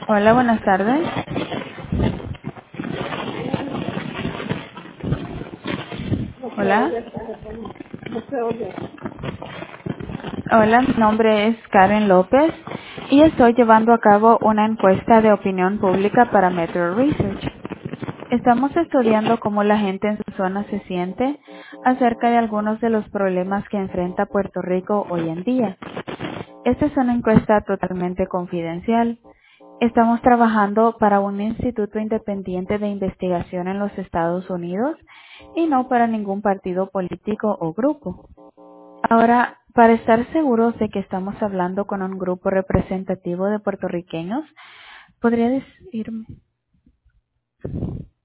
Hola, buenas tardes. No se Hola. oye, no se oye. Hola, mi nombre es Karen López y estoy llevando a cabo una encuesta de opinión pública para Metro Research. Estamos estudiando cómo la gente en su zona se siente acerca de algunos de los problemas que enfrenta Puerto Rico hoy en día. Esta es una encuesta totalmente confidencial. Estamos trabajando para un instituto independiente de investigación en los Estados Unidos y no para ningún partido político o grupo. Ahora, para estar seguros de que estamos hablando con un grupo representativo de puertorriqueños, ¿podría decirme?